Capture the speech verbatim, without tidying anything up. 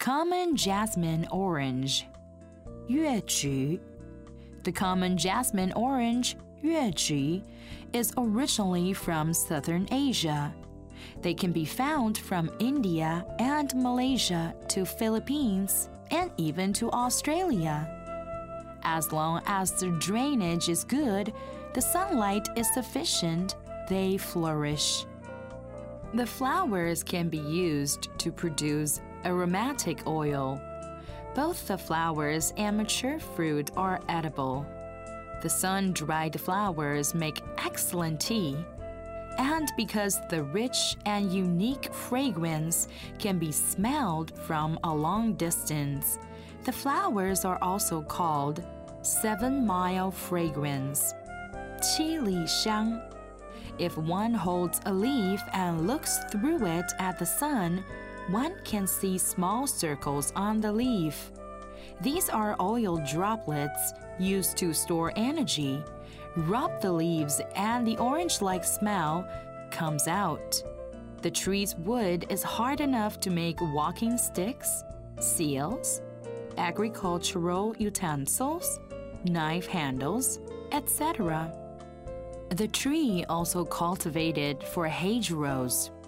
Common jasmine orange, 月菊. The common jasmine orange, 月菊, is originally from southern Asia. They can be found from India and Malaysia to Philippines and even to Australia. As long as the drainage is good, the sunlight is sufficient, they flourish. The flowers can be used to produce aromatic oil. Both the flowers and mature fruit are edible. The sun-dried flowers make excellent tea. And because the rich and unique fragrance can be smelled from a long distance, the flowers are also called seven-mile fragrance, 七里香. If one holds a leaf and looks through it at the sun, one can see small circles on the leaf. These are oil droplets used to store energy. Rub the leaves and the orange-like smell comes out. The tree's wood is hard enough to make walking sticks, seals, agricultural utensils, knife handles, et cetera. The tree also cultivated for hedgerows.